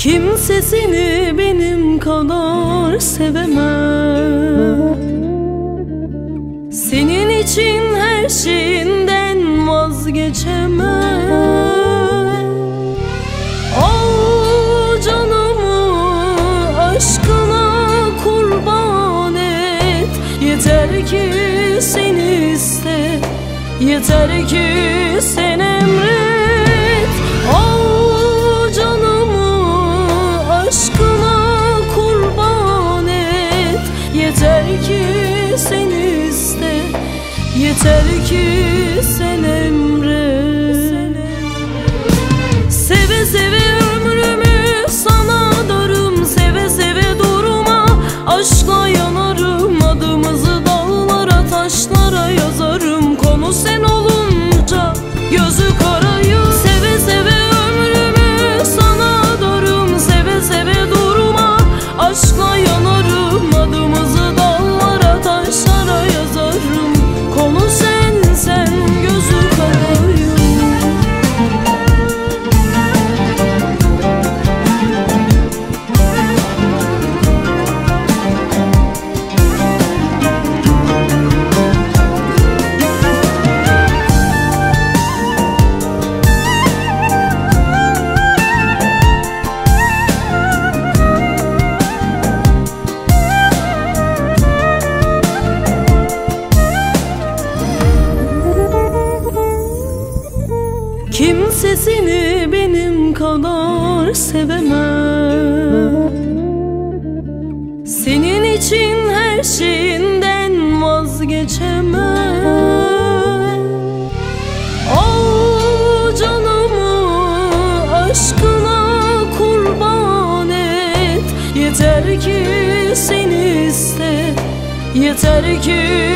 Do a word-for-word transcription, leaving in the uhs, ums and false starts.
Kimsesini benim kadar sevemem. Senin için her şeyinden vazgeçemem. Al canımı aşkına kurban et. Yeter ki seni iste, yeter ki sen emret. Al canımı aşkına kurban et. Yeter ki seni iste, yeter ki sen emret. Seve seve ömrümü sana adarım, seve seve durma aşkla yanarım. Adımızı dağlara taşlara yazarım, konu sen olunca gözü karayım. Seve seve ömrümü sana adarım, seve seve durma aşkla yanarım. Adımızı dağlara taşlara yazarım, konu sen sen gözü karayım. Kimsesini benim kadar sevemem. Senin için her şeyinden vazgeçemem. Al canımı aşkına kurban et. Yeter ki seni iste, yeter ki